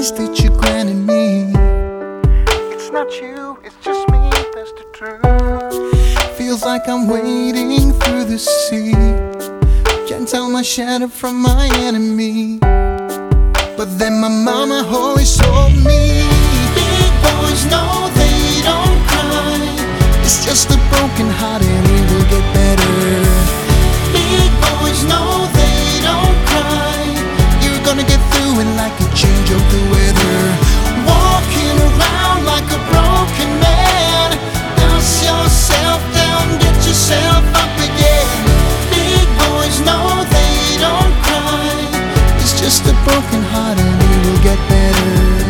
wishes that you granted me. It's not you, it's just me, that's the truth. Feels like I'm wading through the sea. Can't tell my shadow from my enemy. But then my mama always told me, big boys know they don't cry. It's just a broken heart and it will get better. Big boys know they don't cry. You're gonna get through it like a change of the weather. Walking around like a broken man. Dust yourself down, get yourself up again. Big boys know they don't cry. It's just a broken heart and it will get better.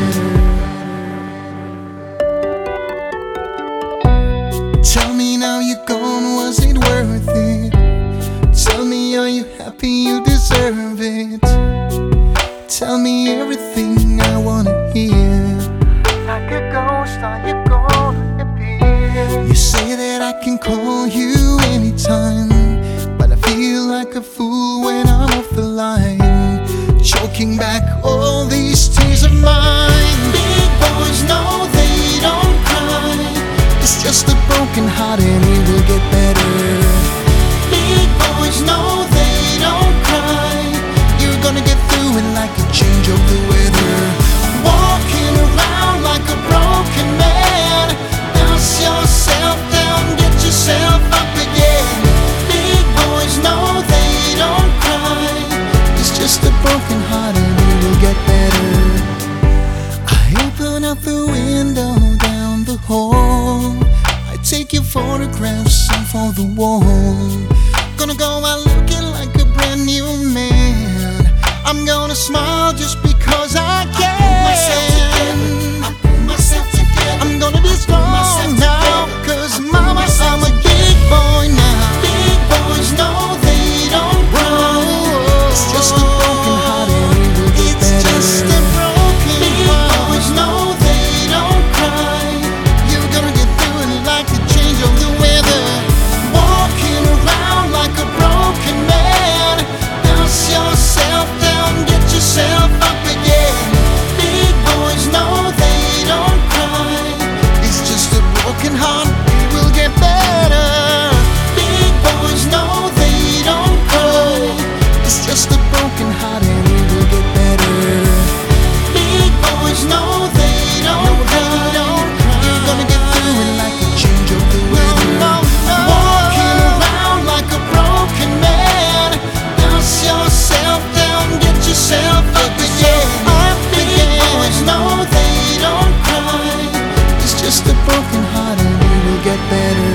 Tell me now you're gone, was it worth it? Tell me, are you happy you deserve it? Tell me everything I wanna hear. Like a ghost, are you gonna appear? You say that I can call you anytime, but I feel like a fool when I'm off the line, choking back all these tears of mine. Big boys know they don't cry. It's just a broken heart and it will get better. Big boys know they don't cry. You're gonna get through it like a change of the weather. Walking around like a broken man. Dust yourself down, get yourself up again. Big boys know they don't cry. It's just a broken heart and it will get better. I open up the window down the hall. I take your photographs off of the wall. Gonna go out looking like a brand new man. I'm gonna smile just because I can. I'm gonna be strong now, cause mama, I'm a big boy now. Big boys know they don't cry. It's just a broken heart and it will get better. It's just a broken heart. Big boys know they don't cry. You're gonna get through it like a change of the weather. Walking around like a broken man. Dust yourself down, get yourself up again. Big boys know they don't cry. It's just a broken heart, it will get better. Big boys know they don't cry. It's just a broken heart and it will get better. Big boys know they don't cry. You're gonna get through it like a change of the weather. Walking around like a broken man. Dust yourself down, get yourself up again. Big boys know they don't cry. It's just a broken heart and it will get better.